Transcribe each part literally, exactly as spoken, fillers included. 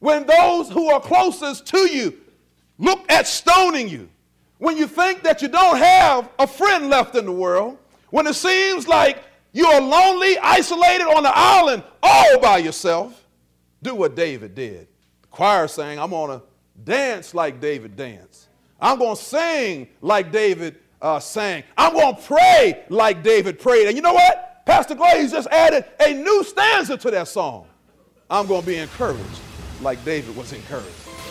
when those who are closest to you look at stoning you, when you think that you don't have a friend left in the world, when it seems like you're lonely, isolated on an island all by yourself, do what David did. The choir sang, I'm going to dance like David danced. I'm going to sing like David uh, sang. I'm going to pray like David prayed. And you know what? Pastor Glaze just added a new stanza to that song. I'm going to be encouraged like David was encouraged.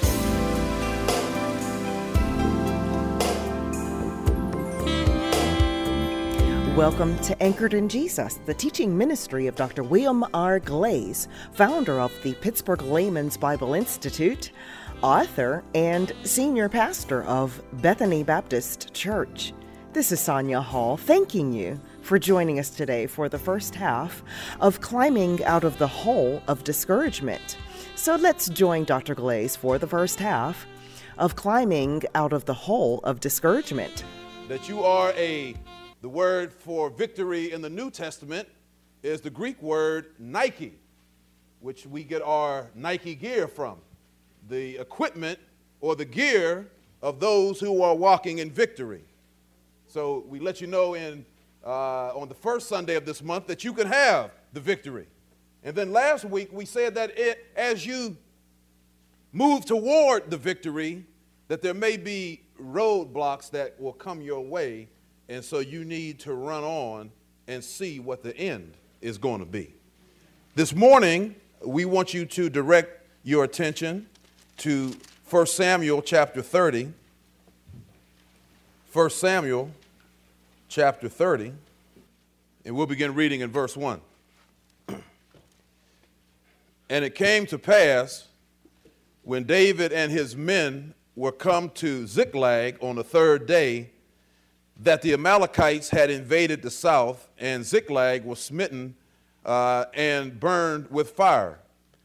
Welcome to Anchored in Jesus, the teaching ministry of Doctor William R. Glaze, founder of the Pittsburgh Layman's Bible Institute, author, and senior pastor of Bethany Baptist Church. This is Sonia Hall thanking you for joining us today for the first half of Climbing Out of the Hole of Discouragement. So let's join Doctor Glaze for the first half of Climbing Out of the Hole of Discouragement. That you are a The word for victory in the New Testament is the Greek word Nike, which we get our Nike gear from, the equipment or the gear of those who are walking in victory. So we let you know in uh, on the first Sunday of this month that you can have the victory. And then last week we said that it, as you move toward the victory, that there may be roadblocks that will come your way. And so you need to run on and see what the end is going to be. This morning, we want you to direct your attention to First Samuel chapter thirty. First Samuel chapter thirty. And we'll begin reading in verse one. And it came to pass, when David and his men were come to Ziklag on the third day, that the Amalekites had invaded the south, and Ziklag was smitten uh, and burned with fire,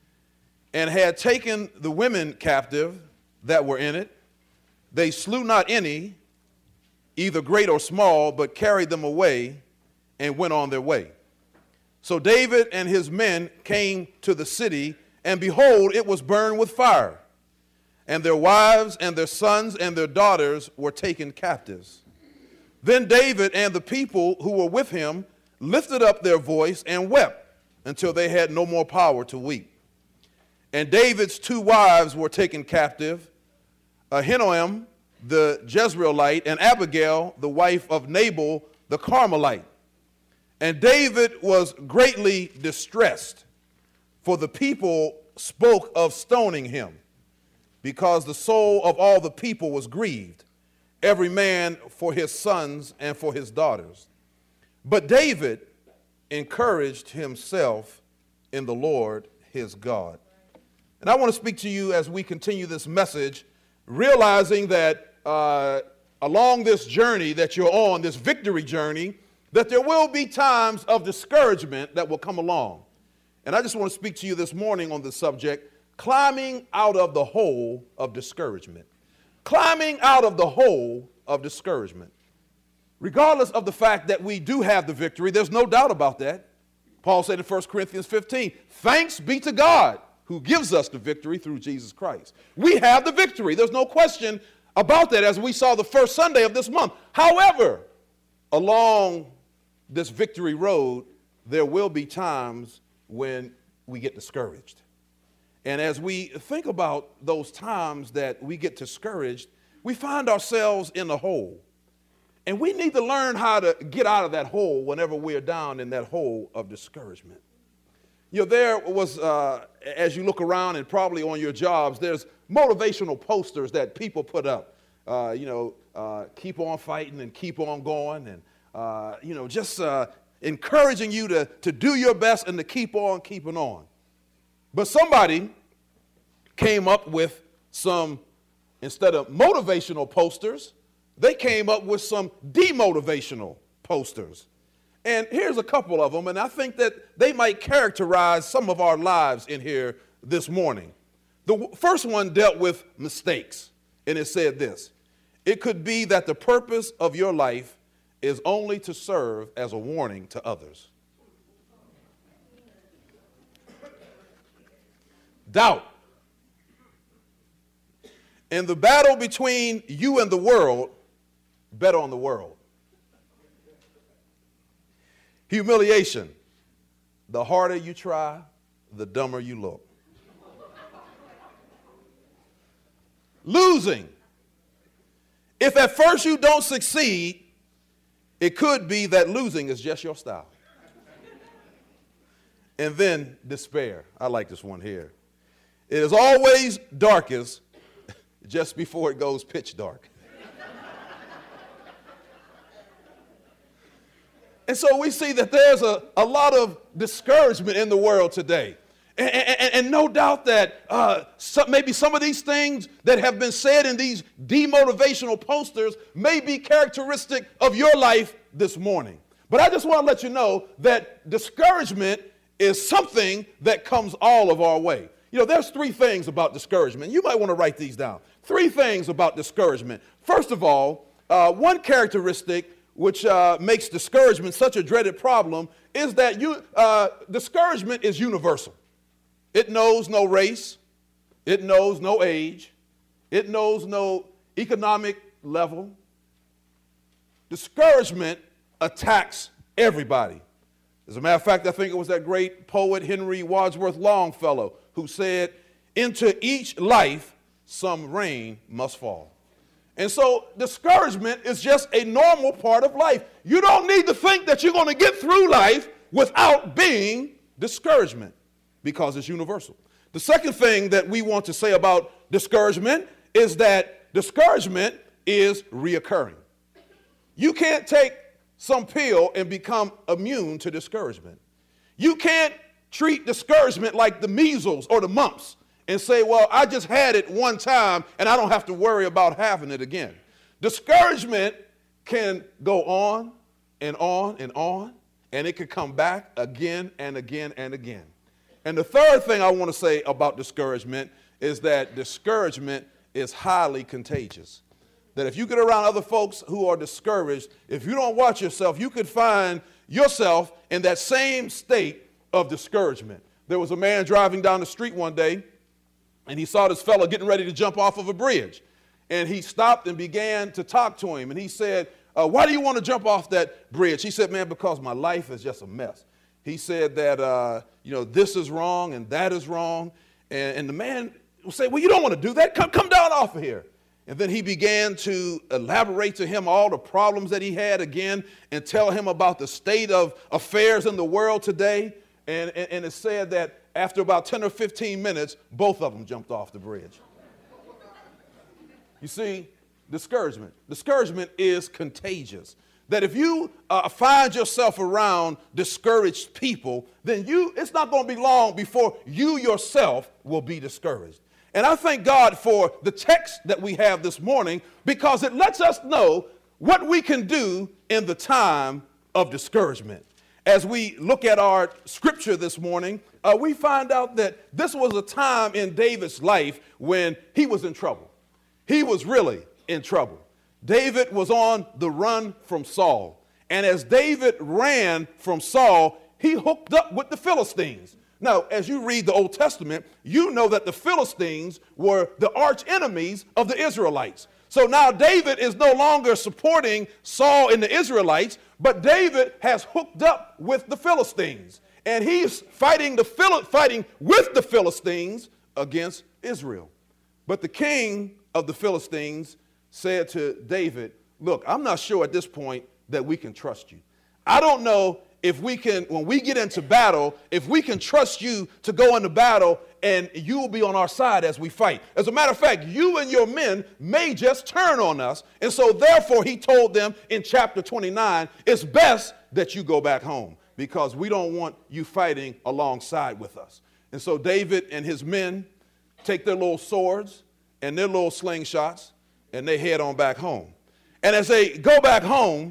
and had taken the women captive that were in it. They slew not any, either great or small, but carried them away and went on their way. So David and his men came to the city, and behold, it was burned with fire, and their wives and their sons and their daughters were taken captives. Then David and the people who were with him lifted up their voice and wept until they had no more power to weep. And David's two wives were taken captive, Ahinoam the Jezreelite and Abigail the wife of Nabal the Carmelite. And David was greatly distressed, for the people spoke of stoning him, because the soul of all the people was grieved, every man for his sons and for his daughters. But David encouraged himself in the Lord his God. And I want to speak to you as we continue this message, realizing that uh, along this journey that you're on, this victory journey, that there will be times of discouragement that will come along. And I just want to speak to you this morning on the subject, climbing out of the hole of discouragement. Climbing out of the hole of discouragement. Regardless of the fact that we do have the victory, there's no doubt about that. Paul said in First Corinthians fifteen, thanks be to God who gives us the victory through Jesus Christ. We have the victory. There's no question about that, as we saw the first Sunday of this month. However, along this victory road, there will be times when we get discouraged. And as we think about those times that we get discouraged, we find ourselves in a hole. And we need to learn how to get out of that hole whenever we're down in that hole of discouragement. You know, there was, uh, as you look around and probably on your jobs, there's motivational posters that people put up. Uh, you know, uh, keep on fighting and keep on going, and, uh, you know, just uh, encouraging you to, to do your best and to keep on keeping on. But somebody came up with some, instead of motivational posters, they came up with some demotivational posters. And here's a couple of them, and I think that they might characterize some of our lives in here this morning. The first one dealt with mistakes, and it said this: it could be that the purpose of your life is only to serve as a warning to others. Doubt. In the battle between you and the world, bet on the world. Humiliation. The harder you try, the dumber you look. Losing. If at first you don't succeed, it could be that losing is just your style. And then despair. I like this one here. It is always darkest just before it goes pitch dark. And so we see that there's a, a lot of discouragement in the world today. And, and, and no doubt that uh, some, maybe some of these things that have been said in these demotivational posters may be characteristic of your life this morning. But I just want to let you know that discouragement is something that comes all of our way. You know, there's three things about discouragement. You might want to write these down. Three things about discouragement. First of all, uh, one characteristic which uh, makes discouragement such a dreaded problem is that you, uh, discouragement is universal. It knows no race. It knows no age. It knows no economic level. Discouragement attacks everybody. As a matter of fact, I think it was that great poet Henry Wadsworth Longfellow who said, "Into each life some rain must fall." And so discouragement is just a normal part of life. You don't need to think that you're going to get through life without being discouragement, because it's universal. The second thing that we want to say about discouragement is that discouragement is reoccurring. You can't take some pill and become immune to discouragement. You can't treat discouragement like the measles or the mumps and say, well, I just had it one time and I don't have to worry about having it again. Discouragement can go on and on and on, and it can come back again and again and again. And the third thing I want to say about discouragement is that discouragement is highly contagious. That if you get around other folks who are discouraged, if you don't watch yourself, you could find yourself in that same state of discouragement. There was a man driving down the street one day, and he saw this fellow getting ready to jump off of a bridge. And he stopped and began to talk to him. And he said, uh, why do you want to jump off that bridge? He said, man, because my life is just a mess. He said that, uh, you know, this is wrong and that is wrong. And, and the man would say, well, you don't want to do that. Come, come down off of here. And then he began to elaborate to him all the problems that he had again and tell him about the state of affairs in the world today. And, and, and it said that after about ten or fifteen minutes, both of them jumped off the bridge. You see, discouragement. Discouragement is contagious. That if you uh, find yourself around discouraged people, then you it's not going to be long before you yourself will be discouraged. And I thank God for the text that we have this morning, because it lets us know what we can do in the time of discouragement. As we look at our scripture this morning, uh, we find out that this was a time in David's life when he was in trouble. He was really in trouble. David was on the run from Saul. And as David ran from Saul, he hooked up with the Philistines. Now, as you read the Old Testament, you know that the Philistines were the arch enemies of the Israelites. So now David is no longer supporting Saul and the Israelites, but David has hooked up with the Philistines. And he's fighting, the Phil- fighting with the Philistines against Israel. But the king of the Philistines said to David, look, I'm not sure at this point that we can trust you. I don't know if we can, when we get into battle, if we can trust you to go into battle and you will be on our side as we fight. As a matter of fact, you and your men may just turn on us. And so therefore he told them in chapter twenty-nine, it's best that you go back home because we don't want you fighting alongside with us. And so David and his men take their little swords and their little slingshots and they head on back home. And as they go back home,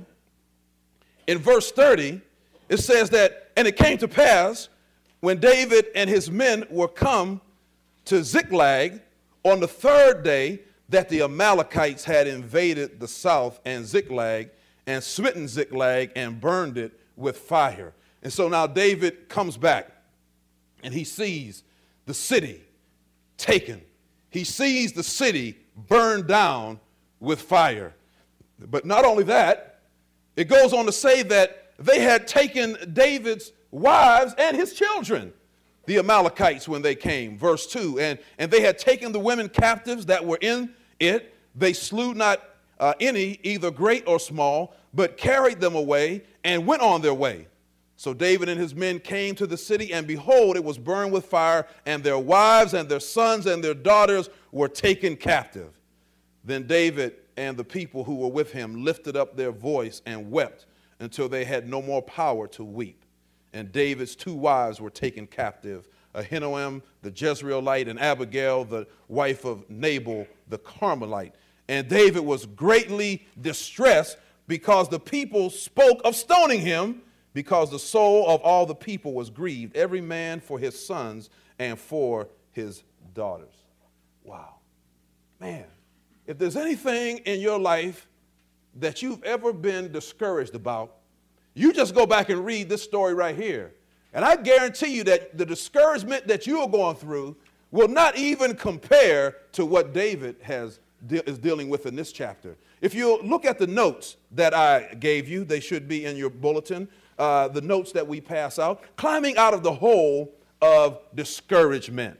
in verse thirty, it says that, and it came to pass when David and his men were come to Ziklag on the third day that the Amalekites had invaded the south and Ziklag and smitten Ziklag and burned it with fire. And so now David comes back and he sees the city taken. He sees the city burned down with fire. But not only that, it goes on to say that they had taken David's wives and his children, the Amalekites, when they came. Verse two, and, and they had taken the women captives that were in it. They slew not uh, any, either great or small, but carried them away and went on their way. So David and his men came to the city, and behold, it was burned with fire, and their wives and their sons and their daughters were taken captive. Then David and the people who were with him lifted up their voice and wept until they had no more power to weep. And David's two wives were taken captive, Ahinoam the Jezreelite and Abigail the wife of Nabal the Carmelite. And David was greatly distressed because the people spoke of stoning him, because the soul of all the people was grieved, every man for his sons and for his daughters. Wow. Man, if there's anything in your life that you've ever been discouraged about, you just go back and read this story right here. And I guarantee you that the discouragement that you are going through will not even compare to what David has is dealing with in this chapter. If you look at the notes that I gave you, they should be in your bulletin. Uh, the notes that we pass out, climbing out of the hole of discouragement.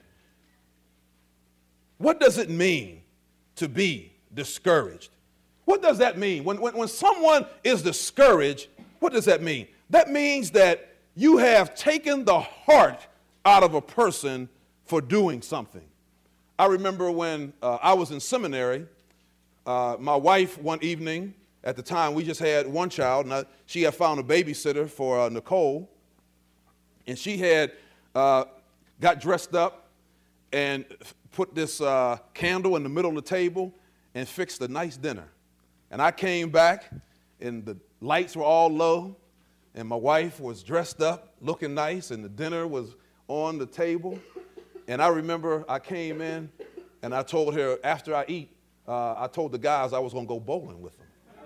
What does it mean to be discouraged? What does that mean? When, when, when someone is discouraged, what does that mean? That means that you have taken the heart out of a person for doing something. I remember when uh, I was in seminary, uh, my wife one evening, at the time, we just had one child, and I, she had found a babysitter for uh, Nicole, and she had uh, got dressed up and put this uh, candle in the middle of the table and fixed a nice dinner. And I came back, and the lights were all low, and my wife was dressed up, looking nice, and the dinner was on the table. And I remember I came in, and I told her, after I eat, uh, I told the guys I was going to go bowling with them.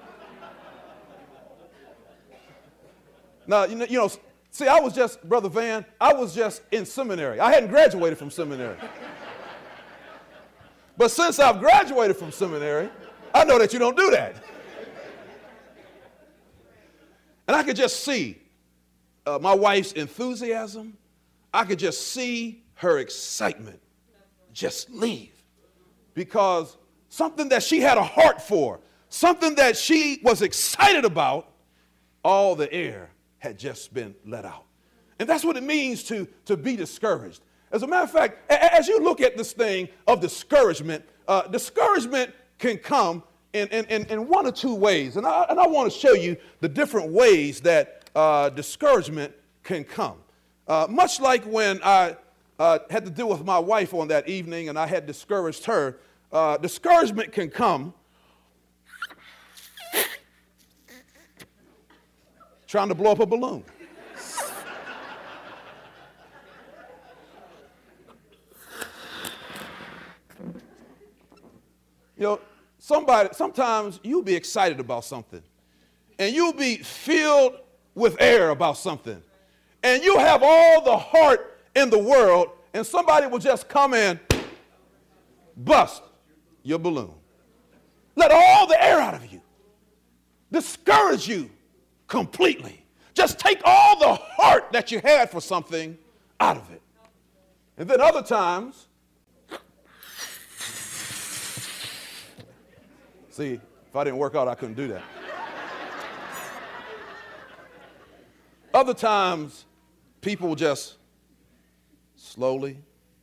Now, you know, you know, see, I was just, Brother Van, I was just in seminary. I hadn't graduated from seminary. But since I've graduated from seminary, I know that you don't do that. And I could just see uh, my wife's enthusiasm. I could just see her excitement just leave. Because something that she had a heart for, something that she was excited about, all the air had just been let out. And that's what it means to, to be discouraged. As a matter of fact, a- as you look at this thing of discouragement, uh, discouragement can come in, in, in, in one or two ways. And I, and I want to show you the different ways that uh, discouragement can come. Uh, much like when I uh, had to deal with my wife on that evening and I had discouraged her, uh, discouragement can come trying to blow up a balloon. You know, somebody, sometimes you'll be excited about something, and you'll be filled with air about something, and you'll have all the heart in the world, and somebody will just come in, bust your balloon. Let all the air out of you. Discourage you completely. Just take all the heart that you had for something out of it. And then other times, see, if I didn't work out, I couldn't do that. Other times, people will just slowly,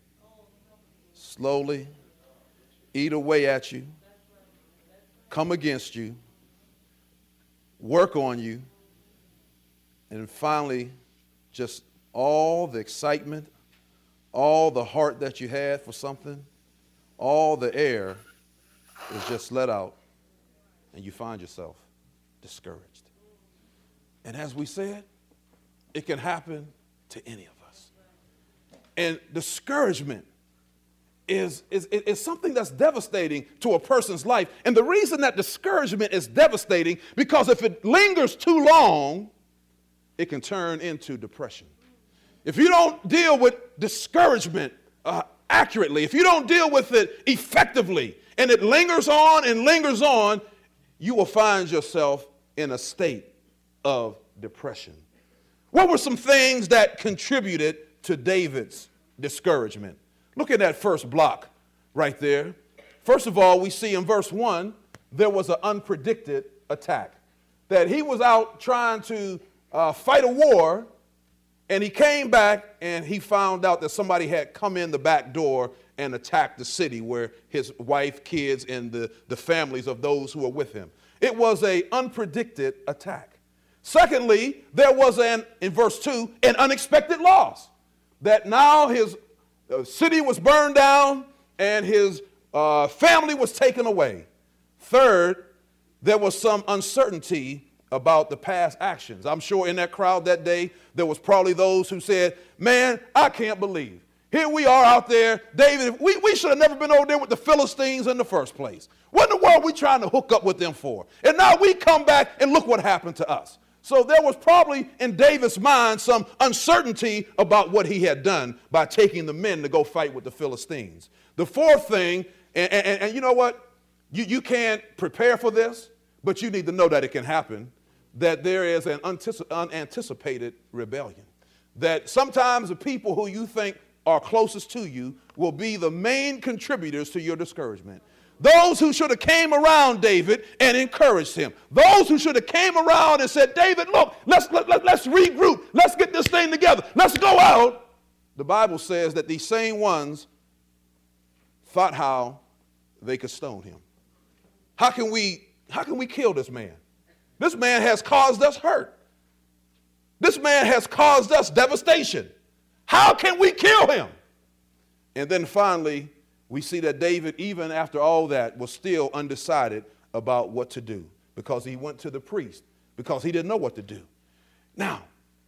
slowly eat away at you, come against you, work on you, and finally, just all the excitement, all the heart that you had for something, all the air is just let out, and you find yourself discouraged. And as we said, it can happen to any of us. And discouragement is, is, is something that's devastating to a person's life. And the reason that discouragement is devastating, because if it lingers too long, it can turn into depression. If you don't deal with discouragement, uh, accurately, if you don't deal with it effectively, and it lingers on and lingers on, you will find yourself in a state of depression. What were some things that contributed to David's discouragement? Look at that first block right there. First of all, we see in verse one, there was an unpredicted attack. That he was out trying to uh, fight a war, and he came back and he found out that somebody had come in the back door and attacked the city where his wife, kids, and the, the families of those who were with him. It was an unpredicted attack. Secondly, there was, an, in verse two, an unexpected loss. That now his uh, city was burned down and his uh, family was taken away. Third, there was some uncertainty about the past actions. I'm sure in that crowd that day, there was probably those who said, man, I can't believe. Here we are out there, David, we, we should have never been over there with the Philistines in the first place. What in the world are we trying to hook up with them for? And now we come back and look what happened to us. So there was probably in David's mind some uncertainty about what he had done by taking the men to go fight with the Philistines. The fourth thing, and, and, and you know what? You, you can't prepare for this, but you need to know that it can happen, that there is an unanticipated rebellion. That sometimes the people who you think are closest to you will be the main contributors to your discouragement. Those who should have came around David and encouraged him. Those who should have came around and said, David, look, let's, let, let, let's regroup. Let's get this thing together. Let's go out. The Bible says that these same ones thought how they could stone him. How can we, how can we kill this man? This man has caused us hurt. This man has caused us devastation. How can we kill him? And then finally, we see that David, even after all that, was still undecided about what to do because he went to the priest because he didn't know what to do. Now,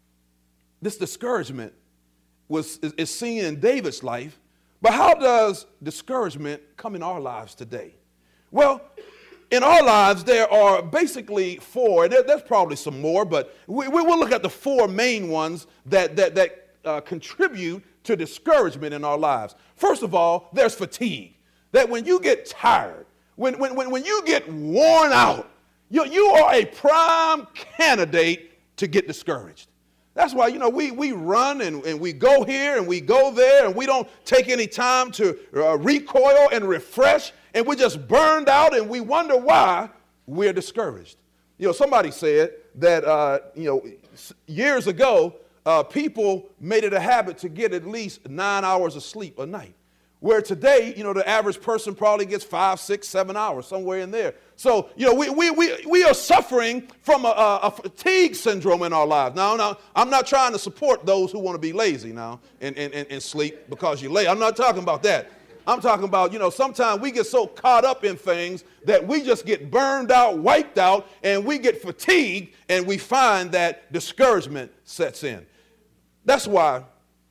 this discouragement was, is, is seen in David's life, but how does discouragement come in our lives today? Well, in our lives, there are basically four, there, there's probably some more, but we, we will look at the four main ones that, that, that uh, contribute to discouragement in our lives. First of all, there's fatigue. That when you get tired, when, when, when, when you get worn out, you, you are a prime candidate to get discouraged. That's why, you know, we, we run and, and we go here and we go there and we don't take any time to uh, recoil and refresh, and we're just burned out and we wonder why we're discouraged. You know, somebody said that, uh, you know, years ago, uh, people made it a habit to get at least nine hours of sleep a night. Where today, you know, the average person probably gets five, six, seven hours, somewhere in there. So, you know, we, we, we, we are suffering from a, a fatigue syndrome in our lives. Now, now, I'm not trying to support those who want to be lazy now and, and, and, and sleep because you're late. I'm not talking about that. I'm talking about, you know, sometimes we get so caught up in things that we just get burned out, wiped out, and we get fatigued, and we find that discouragement sets in. That's why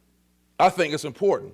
I think it's important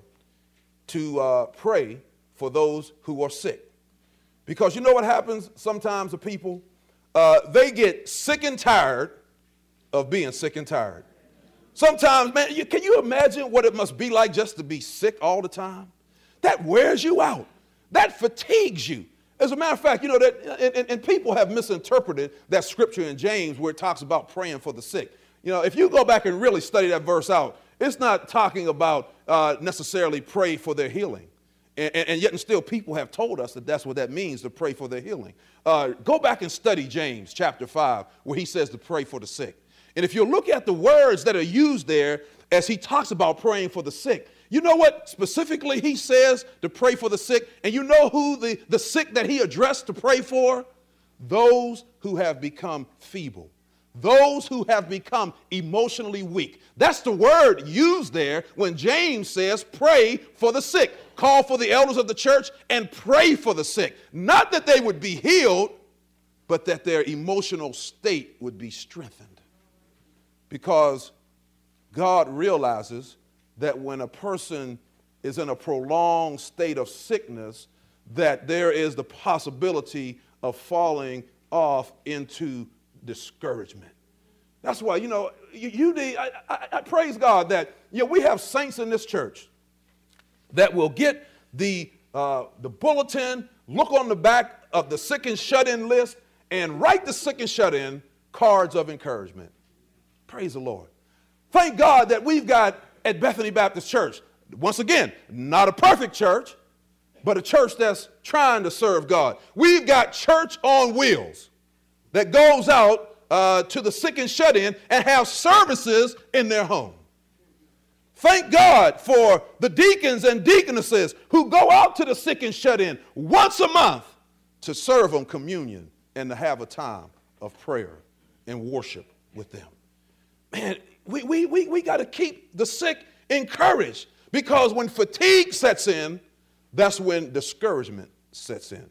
to uh, pray for those who are sick. Because you know what happens sometimes to people? Uh, they get sick and tired of being sick and tired. Sometimes, man, you, can you imagine what it must be like just to be sick all the time? That wears you out. That fatigues you. As a matter of fact, you know, that, and, and people have misinterpreted that scripture in James where it talks about praying for the sick. You know, if you go back and really study that verse out, it's not talking about uh, necessarily pray for their healing. And, and, and yet and still people have told us that that's what that means, to pray for their healing. Uh, go back and study James chapter five, where he says to pray for the sick. And if you look at the words that are used there as he talks about praying for the sick, you know what specifically he says to pray for the sick? And you know who the, the sick that he addressed to pray for? Those who have become feeble. Those who have become emotionally weak. That's the word used there when James says pray for the sick. Call for the elders of the church and pray for the sick. Not that they would be healed, but that their emotional state would be strengthened. Because God realizes that when a person is in a prolonged state of sickness, that there is the possibility of falling off into discouragement. That's why, you know, you, you need, I, I, I praise God that, you know, we have saints in this church that will get the, uh, the bulletin, look on the back of the sick and shut-in list, and write the sick and shut-in cards of encouragement. Praise the Lord. Thank God that we've got at Bethany Baptist Church, once again, not a perfect church, but a church that's trying to serve God. We've got church on wheels that goes out uh, to the sick and shut-in and have services in their home. Thank God for the deacons and deaconesses who go out to the sick and shut-in once a month to serve them communion and to have a time of prayer and worship with them. Man, we, we, we, we got to keep the sick encouraged, because when fatigue sets in, that's when discouragement sets in.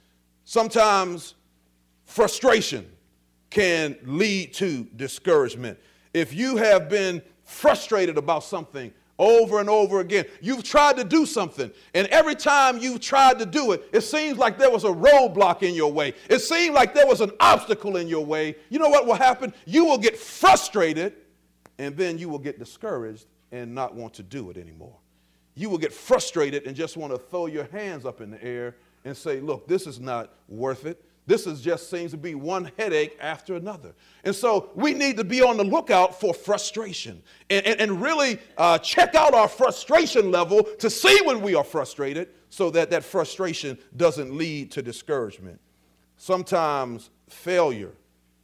Sometimes frustration can lead to discouragement. If you have been frustrated about something over and over again, you've tried to do something, and every time you've tried to do it, it seems like there was a roadblock in your way. It seemed like there was an obstacle in your way. You know what will happen? You will get frustrated, and then you will get discouraged and not want to do it anymore. You will get frustrated and just want to throw your hands up in the air and say, look, this is not worth it. This is just seems to be one headache after another. And so we need to be on the lookout for frustration and, and, and really uh, check out our frustration level to see when we are frustrated, so that that frustration doesn't lead to discouragement. Sometimes failure,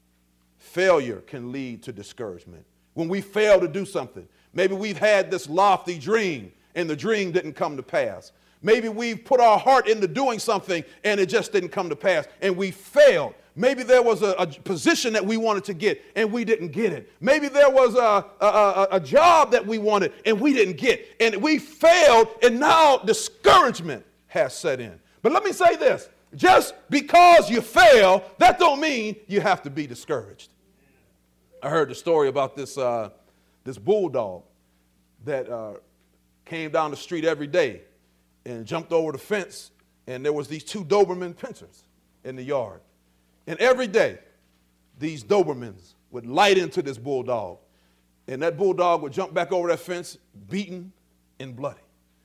failure can lead to discouragement. When we fail to do something, maybe we've had this lofty dream and the dream didn't come to pass. Maybe we've put our heart into doing something and it just didn't come to pass, and we failed. Maybe there was a, a position that we wanted to get and we didn't get it. Maybe there was a, a, a, a job that we wanted and we didn't get, and we failed, and now discouragement has set in. But let me say this, just because you fail, that don't mean you have to be discouraged. I heard the story about this, uh, this bulldog that uh, came down the street every day and jumped over the fence, and there was these two Doberman pinschers in the yard. And every day, these Dobermans would light into this bulldog, and that bulldog would jump back over that fence, beaten and bloody.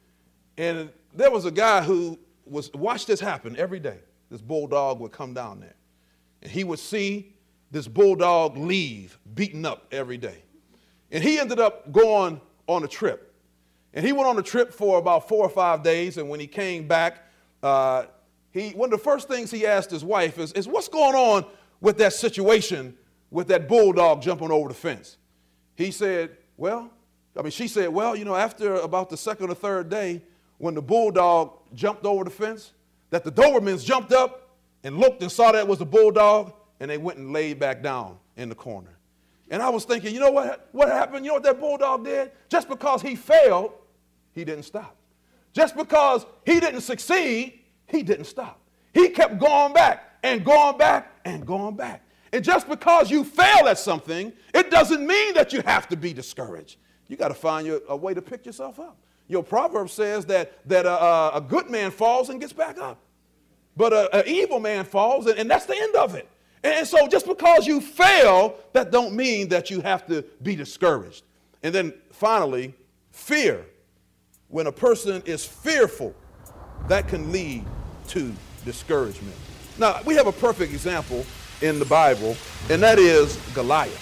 And there was a guy who was watched this happen every day. This bulldog would come down there, and he would see this bulldog leave beaten up every day. And he ended up going on a trip. And he went on a trip for about four or five days, and when he came back, uh, he one of the first things he asked his wife is, is, what's going on with that situation with that bulldog jumping over the fence? He said, well, I mean, she said, well, you know, after about the second or third day, when the bulldog jumped over the fence, that the Dobermans jumped up and looked and saw that it was the bulldog, and they went and laid back down in the corner. And I was thinking, you know what, what happened? You know what that bulldog did? Just because he failed, he didn't stop. Just because he didn't succeed, he didn't stop. He kept going back and going back and going back. And just because you fail at something, it doesn't mean that you have to be discouraged. You got to find your, a way to pick yourself up. Your proverb says that, that a, a good man falls and gets back up. But an evil man falls, and, and that's the end of it. And, and so just because you fail, that don't mean that you have to be discouraged. And then finally, fear. When a person is fearful, that can lead to discouragement. Now, we have a perfect example in the Bible, and that is Goliath.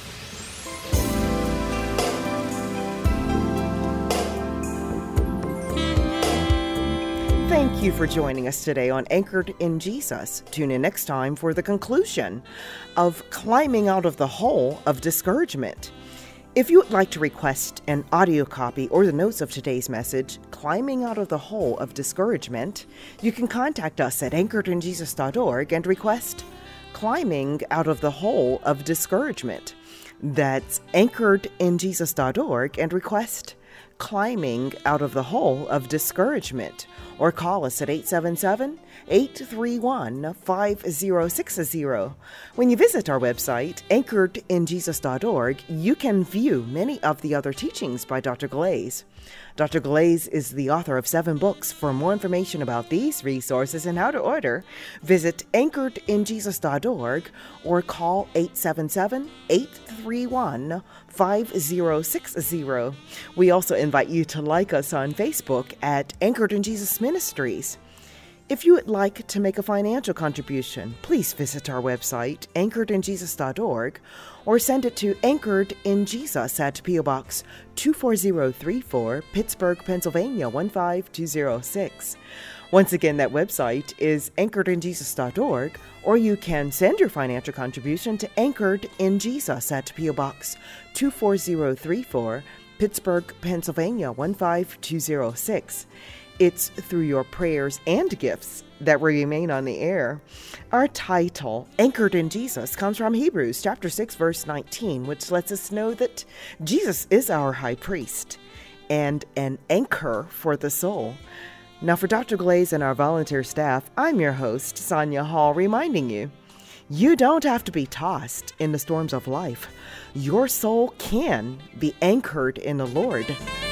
Thank you for joining us today on Anchored in Jesus. Tune in next time for the conclusion of Climbing Out of the Hole of Discouragement. If you would like to request an audio copy or the notes of today's message, Climbing Out of the Hole of Discouragement, you can contact us at anchored in jesus dot org and request Climbing Out of the Hole of Discouragement. That's anchored in jesus dot org and request Climbing Out of the Hole of Discouragement. Or call us at eight seven seven, eight three one, five zero six zero. When you visit our website, anchored in jesus dot org, you can view many of the other teachings by Doctor Glaze. Doctor Glaze is the author of seven books. For more information about these resources and how to order, visit anchored in jesus dot org or call eight seven seven, eight three one, five zero six zero. We also invite you to like us on Facebook at Anchored in Jesus Ministries. If you would like to make a financial contribution, please visit our website, anchored in jesus dot org, or send it to Anchored in Jesus at P O Box two four zero three four, Pittsburgh, Pennsylvania one five two zero six. Once again, that website is anchored in jesus dot org, or you can send your financial contribution to Anchored in Jesus at P O Box two four zero three four, Pittsburgh, Pennsylvania one five two zero six. It's through your prayers and gifts that we remain on the air. Our title, Anchored in Jesus, comes from Hebrews chapter six, verse nineteen, which lets us know that Jesus is our high priest and an anchor for the soul. Now, for Doctor Glaze and our volunteer staff, I'm your host, Sonia Hall, reminding you, you don't have to be tossed in the storms of life. Your soul can be anchored in the Lord.